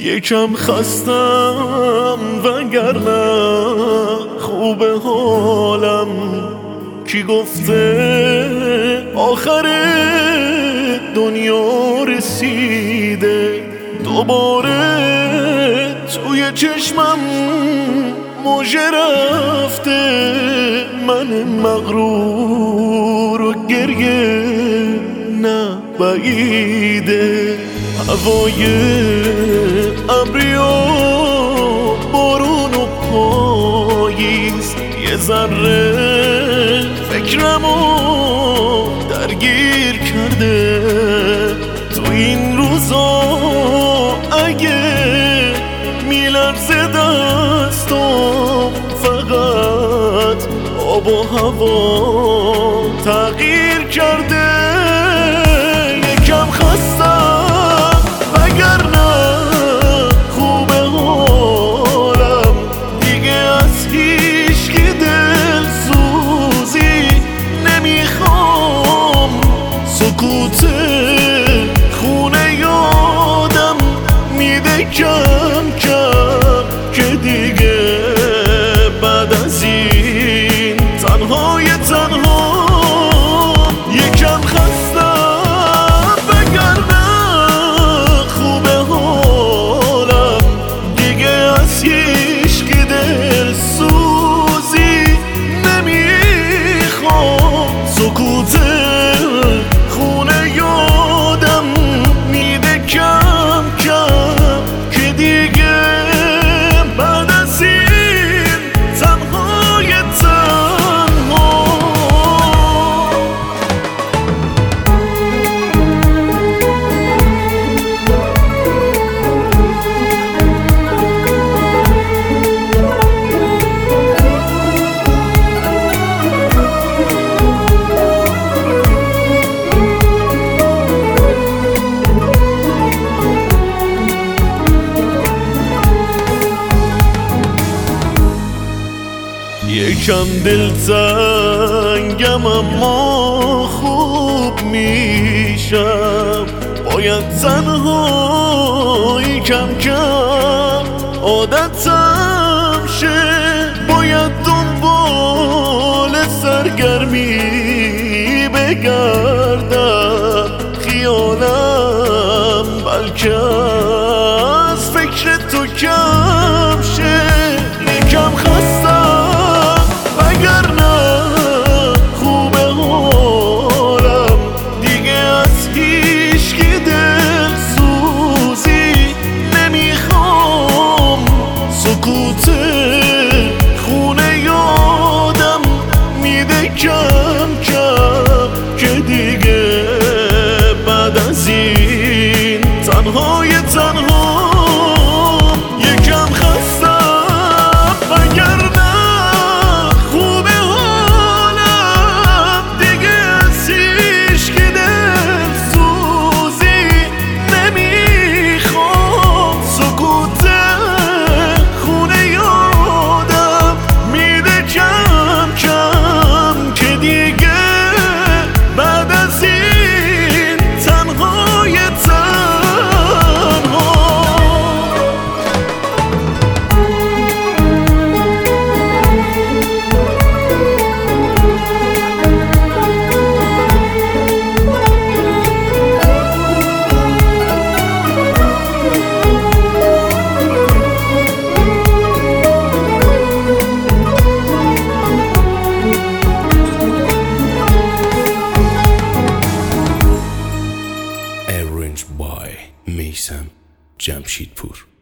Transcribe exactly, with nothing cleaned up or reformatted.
یکم خستم وگرنه خوب حالم. کی گفته آخر دنیا رسیده؟ دوباره توی چشمم موجه رفته، من مغرور و گریه نه بعیده. هوای ابری و بارون و پاییز یه ذره فکرمو درگیر کرده. تو این روزا اگه میلرزه دستم، فقط آب و هوا تغییر کرده. یکم خستم وگرنه خوب حالم، دیگه از هیچکی دلسوزی نمیخوام. سکوت خونه یادم میده کم کم که دیگه بعد از این تنهای تنها. یکم خستم وگرنه خوب حالم، دیگه از هیچکی دلسوزی نمیخوام. سکوت خونه یادم میده کم کم که دیگه بعد از این تنهای تنها. یکم دلتنگم اما خوب میشم. باید تنهایی کم کم عادتم شه. باید دنبال سرگرمی بگردم، خیالم بلکه از فکر تو کم شه. یکم خستم وگرنه خوب حالم، دیگه از هیچکی دلسوزی نمیخوام. سکوت خونه یادم میده کم کم که دیگه بعد از این تنهای تنها. یکم خستم وگرنه خوب حالم، دیگه از هیچکی دلسوزی نمیخوام. سکوت خونه یادم میده کم کم که دیگه بعد از این تنهای تنها. Arranged by میثم جمشیدپور.